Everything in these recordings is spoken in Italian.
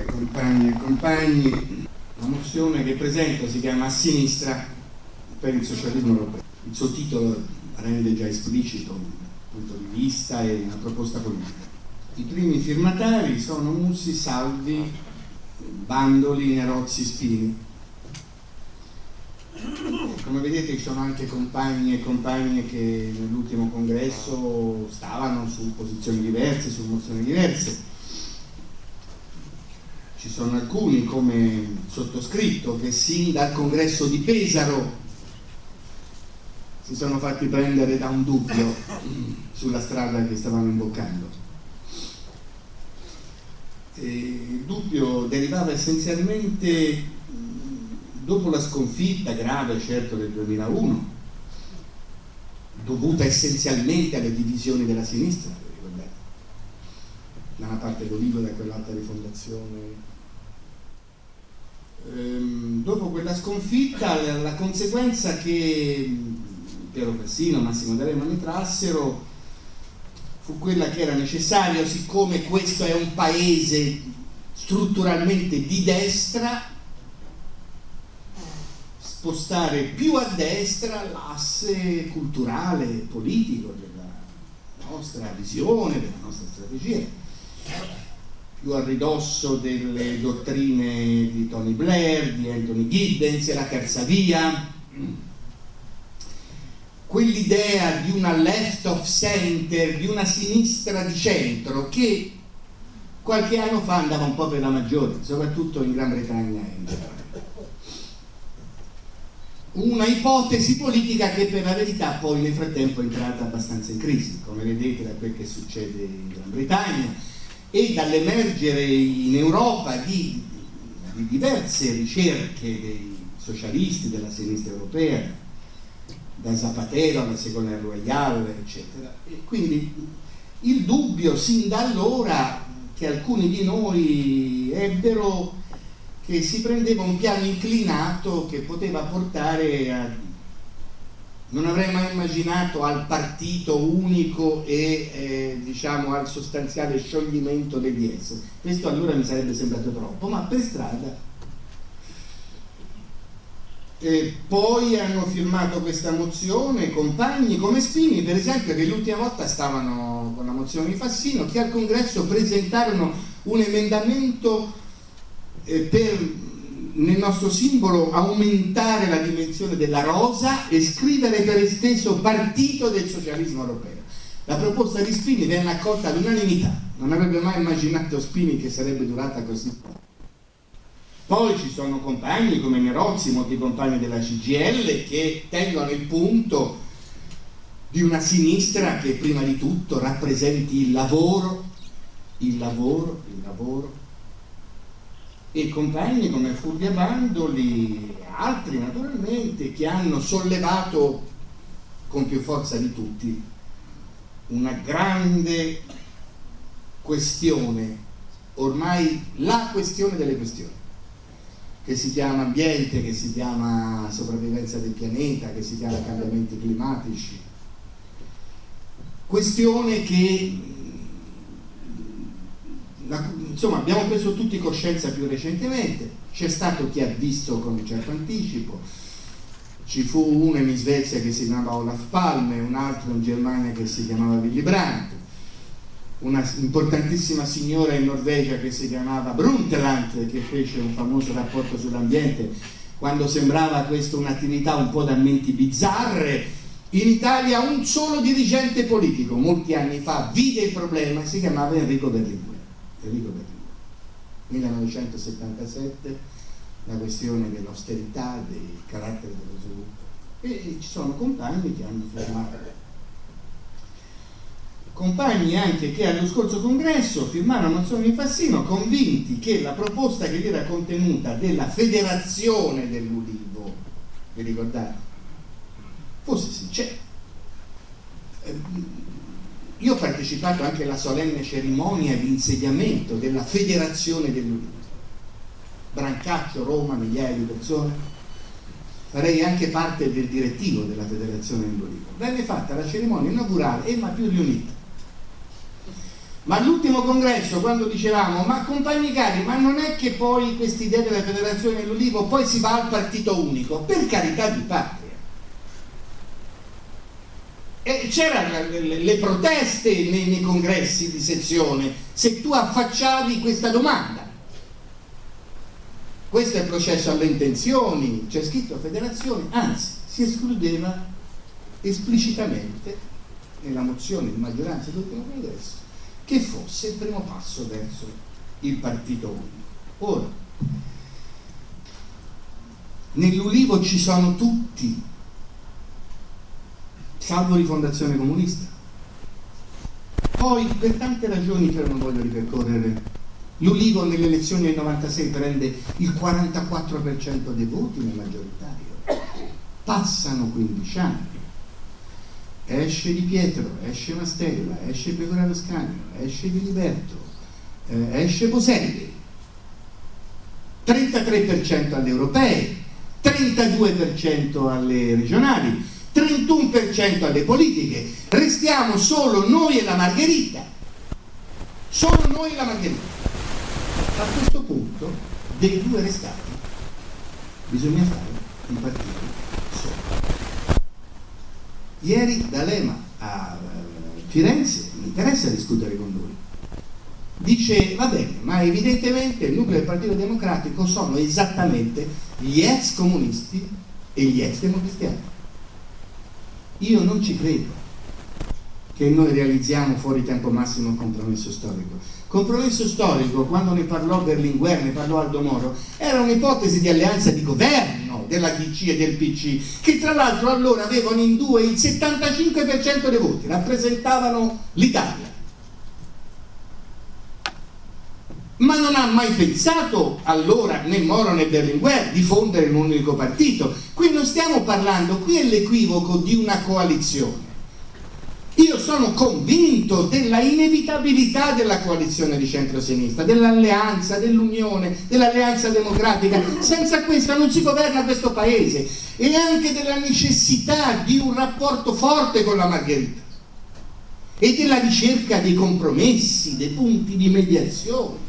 Compagni e compagni, la mozione che presento si chiama A sinistra per il socialismo europeo. Il suo titolo rende già esplicito un punto di vista e una proposta politica. I primi firmatari sono Mussi, Salvi, Bandoli, Nerozzi, Spini. Come vedete ci sono anche compagni e compagne che nell'ultimo congresso stavano su posizioni diverse, su mozioni diverse. Ci sono alcuni come sottoscritto che sin dal congresso di Pesaro si sono fatti prendere da un dubbio sulla strada che stavano imboccando. Il dubbio derivava essenzialmente dopo la sconfitta grave, certo, del 2001, dovuta essenzialmente alle divisioni della sinistra, ricordate? Da una parte l'Ulivo e da quell'altra rifondazione. Dopo quella sconfitta la conseguenza che Piero Cassino, Massimo D'Alema ne trassero fu quella che era necessario, siccome questo è un paese strutturalmente di destra, spostare più a destra l'asse culturale e politico della nostra visione, della nostra strategia, più a ridosso delle dottrine di Tony Blair, di Anthony Giddens e la terza via, quell'idea di una left of center, di una sinistra di centro che qualche anno fa andava un po' per la maggiore, soprattutto in Gran Bretagna e in Germania. Una ipotesi politica che per la verità poi nel frattempo è entrata abbastanza in crisi, come vedete da quel che succede in Gran Bretagna e dall'emergere in Europa di diverse ricerche dei socialisti della sinistra europea, da Zapatero alla Ségolène Royal, eccetera. E quindi il dubbio sin da allora che alcuni di noi ebbero che si prendeva un piano inclinato che poteva portare a, non avrei mai immaginato, al partito unico e diciamo al sostanziale scioglimento degli DS. Questo allora mi sarebbe sembrato troppo, ma per strada. E poi hanno firmato questa mozione compagni come Spini, per esempio, che l'ultima volta stavano con la mozione di Fassino, che al congresso presentarono un emendamento per nel nostro simbolo aumentare la dimensione della rosa e scrivere per esteso partito del socialismo europeo. La proposta di Spini venne accolta all'unanimità, non avrebbe mai immaginato Spini che sarebbe durata così. Poi ci sono compagni come Nerozzi, molti compagni della CGIL, che tengono il punto di una sinistra che prima di tutto rappresenti il lavoro, e compagni come Fulvia Bandoli e altri naturalmente che hanno sollevato con più forza di tutti una grande questione, ormai la questione delle questioni, che si chiama ambiente, che si chiama sopravvivenza del pianeta, che si chiama cambiamenti climatici, questione che insomma abbiamo preso tutti coscienza più recentemente. C'è stato chi ha visto con un certo anticipo, ci fu uno in Svezia che si chiamava Olaf Palme, un altro in Germania che si chiamava Willy Brandt, una importantissima signora in Norvegia che si chiamava Brundtland, che fece un famoso rapporto sull'ambiente quando sembrava questa un'attività un po' da menti bizzarre. In Italia un solo dirigente politico molti anni fa vide il problema e si chiamava Enrico Berlinguer. 1977, la questione dell'austerità, del carattere dello sviluppo, e ci sono compagni che hanno firmato, compagni anche che allo scorso congresso firmarono mozioni di Fassino convinti che la proposta che era contenuta della federazione dell'Ulivo, vi ricordate, fosse sincera. Io ho partecipato anche alla solenne cerimonia di insediamento della federazione dell'Ulivo, Brancaccio, Roma, migliaia di persone, farei anche parte del direttivo della federazione dell'Ulivo. Venne fatta la cerimonia inaugurale, ma più riunita. Ma all'ultimo congresso, quando dicevamo ma compagni cari, ma non è che poi questa idea della federazione dell'Ulivo poi si va al partito unico, per carità di patria. E c'erano le proteste nei congressi di sezione se tu affacciavi questa domanda. Questo è il processo alle intenzioni, c'è scritto federazione, anzi si escludeva esplicitamente nella mozione di maggioranza dell'ultimo congresso che fosse il primo passo verso il partito unico. Ora, nell'Ulivo ci sono tutti, salvo Rifondazione Comunista. Poi, per tante ragioni che non voglio ripercorrere, l'Ulivo nelle elezioni del 96 prende il 44% dei voti nel maggioritario. Passano 15 anni. Esce Di Pietro, esce Mastella, esce Pecoraro Scanio, esce Filiberto, esce Boselli, 33% alle europee, 32% alle regionali, 31% alle politiche, restiamo solo noi e la Margherita. Solo noi e la Margherita. A questo punto, dei due restati, bisogna fare un partito solo. Ieri D'Alema a Firenze, mi interessa discutere con lui, dice va bene, ma evidentemente il nucleo del Partito Democratico sono esattamente gli ex comunisti e gli ex democristiani. Io non ci credo che noi realizziamo fuori tempo massimo un compromesso storico. Compromesso storico, quando ne parlò Berlinguer, ne parlò Aldo Moro, era un'ipotesi di alleanza di governo della DC e del PC, che tra l'altro allora avevano in due il 75% dei voti, rappresentavano l'Italia. Ma non ha mai pensato allora né Moro né Berlinguer di fondere un unico partito. Qui non stiamo parlando, qui è l'equivoco di una coalizione. Io sono convinto della inevitabilità della coalizione di centro-sinistra, dell'alleanza, dell'unione, dell'alleanza democratica. Senza questa non si governa questo paese, e anche della necessità di un rapporto forte con la Margherita e della ricerca dei compromessi, dei punti di mediazione.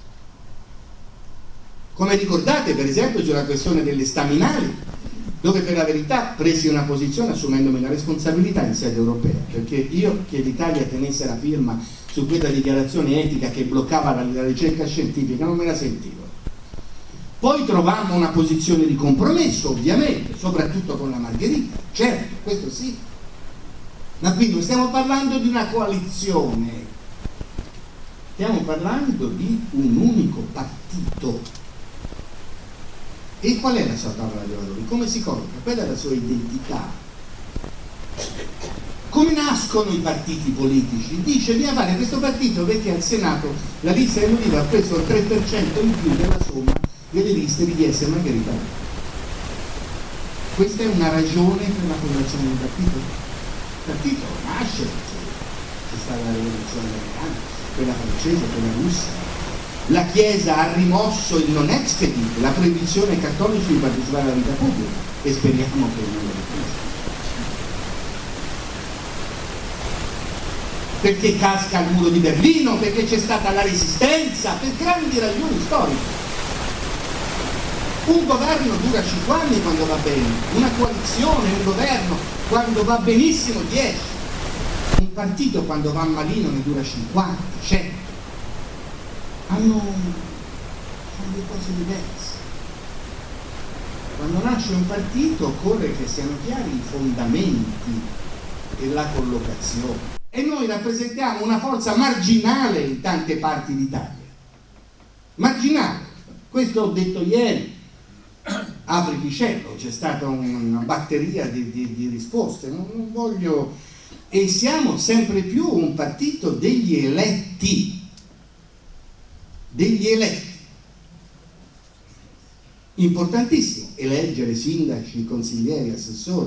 Come ricordate, per esempio, sulla questione delle staminali, dove per la verità presi una posizione assumendomi la responsabilità in sede europea, perché io che l'Italia tenesse la firma su quella dichiarazione etica che bloccava la ricerca scientifica non me la sentivo. Poi trovammo una posizione di compromesso, ovviamente, soprattutto con la Margherita, certo, questo sì. Ma qui non stiamo parlando di una coalizione, stiamo parlando di un unico partito. E qual è la sua tavola dei valori? Come si colloca? Quella è la sua identità. Come nascono i partiti politici? Dice bisogna fare questo partito perché al Senato la lista dell'Ulivo ha preso il 3% in più della somma delle liste di DS Margherita. Questa è una ragione per la fondazione del partito. Il partito nasce perché c'è stata la rivoluzione americana, quella francese, quella russa. La Chiesa ha rimosso il non expedit, la proibizione ai cattolici di partecipare alla vita pubblica, e speriamo che non lo ripresa. Perché casca il muro di Berlino, perché c'è stata la resistenza, per grandi ragioni storiche. Un governo dura 5 anni quando va bene, una coalizione, un governo quando va benissimo 10, un partito quando va malino ne dura 50, 100. Sono due cose diverse. Quando nasce un partito occorre che siano chiari i fondamenti e la collocazione, e noi rappresentiamo una forza marginale in tante parti d'Italia, marginale. Questo ho detto ieri, apriti cielo, c'è stata una batteria di risposte, non voglio, e siamo sempre più un partito degli eletti. Importantissimo eleggere sindaci, consiglieri, assessori,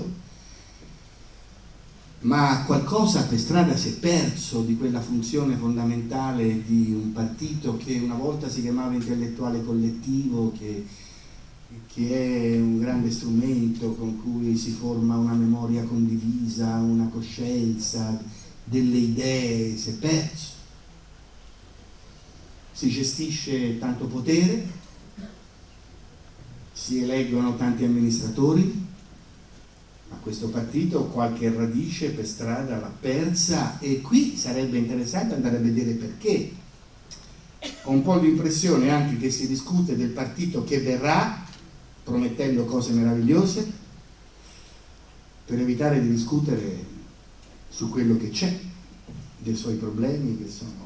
ma qualcosa per strada si è perso di quella funzione fondamentale di un partito che una volta si chiamava intellettuale collettivo, che è un grande strumento con cui si forma una memoria condivisa, una coscienza delle idee. Si è perso. si gestisce tanto potere, si eleggono tanti amministratori, ma questo partito qualche radice per strada l'ha persa, e qui sarebbe interessante andare a vedere perché. Ho un po' l'impressione anche che si discute del partito che verrà, promettendo cose meravigliose, per evitare di discutere su quello che c'è, dei suoi problemi che sono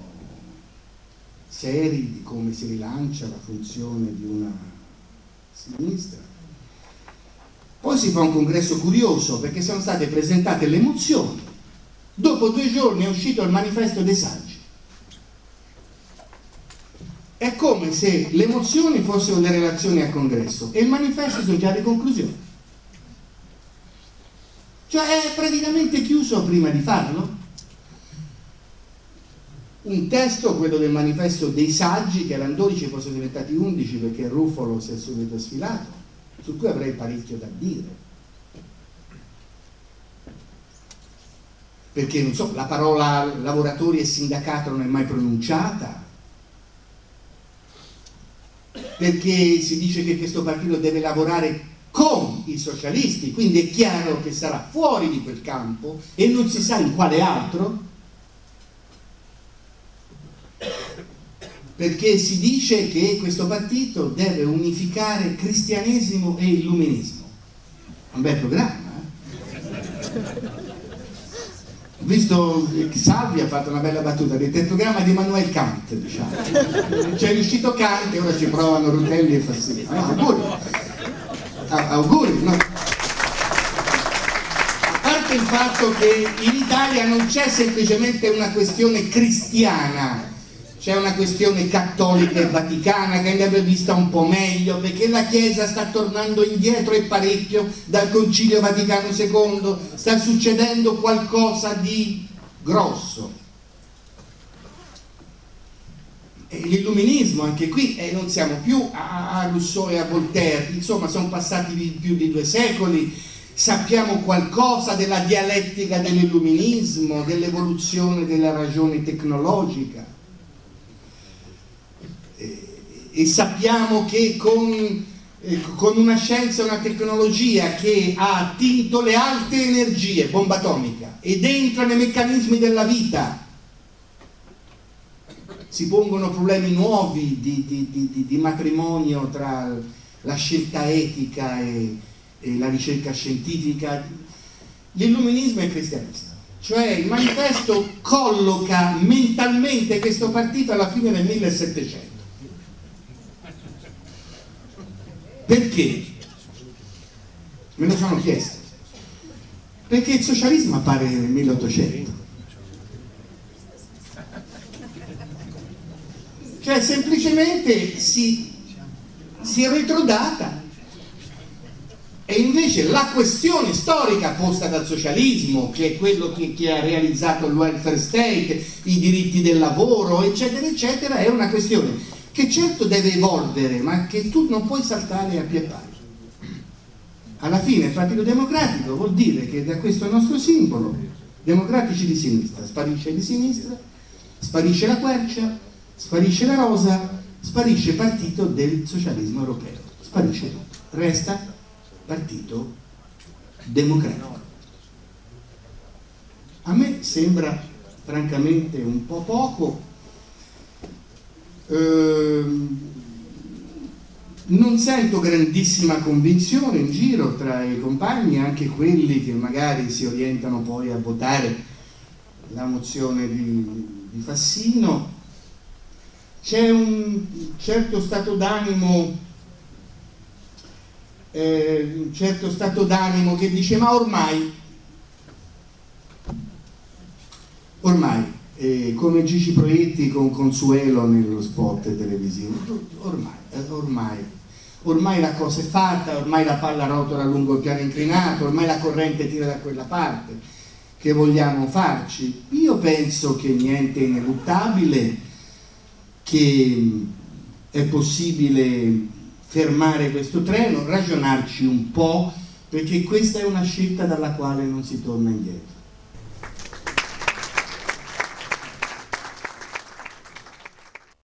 seri, di come si rilancia la funzione di una sinistra. Poi si fa un congresso curioso, perché sono state presentate le mozioni, dopo 2 giorni è uscito il manifesto dei saggi. È come se le mozioni fossero le relazioni al congresso e il manifesto sono già le conclusioni. Cioè è praticamente chiuso prima di farlo. Un testo, quello del manifesto dei saggi, che erano 12 e poi sono diventati 11 perché Ruffolo si è subito sfilato, su cui avrei parecchio da dire. Perché, non so, la parola lavoratori e sindacato non è mai pronunciata, perché si dice che questo partito deve lavorare con i socialisti, quindi è chiaro che sarà fuori di quel campo e non si sa in quale altro, perché si dice che questo partito deve unificare cristianesimo e illuminismo. Un bel programma, eh? Ho visto che Salvi ha fatto una bella battuta, del programma di Immanuel Kant, diciamo. C'è riuscito Kant e ora ci provano Rutelli e Fassino. No, auguri. Auguri, no? A parte il fatto che in Italia non c'è semplicemente una questione cristiana, c'è una questione cattolica e vaticana che andrebbe vista un po' meglio, perché la Chiesa sta tornando indietro e parecchio dal Concilio Vaticano II, sta succedendo qualcosa di grosso. E l'illuminismo, anche qui, non siamo più a Rousseau e a Voltaire, insomma sono passati più di 2 secoli, sappiamo qualcosa della dialettica dell'illuminismo, dell'evoluzione della ragione tecnologica. E sappiamo che con una scienza e una tecnologia che ha attinto le alte energie, bomba atomica, ed entra nei meccanismi della vita, si pongono problemi nuovi di matrimonio tra la scelta etica e la ricerca scientifica. L'illuminismo è cristianista, cioè il manifesto colloca mentalmente questo partito alla fine del 1700. Perché? Me lo sono chiesto. Perché il socialismo appare nel 1800. Cioè semplicemente si è retrodata. E invece la questione storica posta dal socialismo, che è quello che ha realizzato il welfare state, i diritti del lavoro, eccetera, eccetera, è una questione che certo deve evolvere, ma che tu non puoi saltare a piedi pari. Alla fine il Partito Democratico vuol dire che da questo nostro simbolo, democratici di sinistra, sparisce di sinistra, sparisce la quercia, sparisce la rosa, sparisce il partito del socialismo europeo, sparisce tutto, resta Partito Democratico. A me sembra francamente un po' poco. Non sento grandissima convinzione in giro tra i compagni, anche quelli che magari si orientano poi a votare la mozione di Fassino. C'è un certo stato d'animo che dice: ma ormai come Gigi Proietti con Consuelo nello spot televisivo, ormai la cosa è fatta, ormai la palla rotola lungo il piano inclinato, ormai la corrente tira da quella parte, che vogliamo farci? Io penso che niente è ineluttabile, che è possibile fermare questo treno, ragionarci un po', perché questa è una scelta dalla quale non si torna indietro.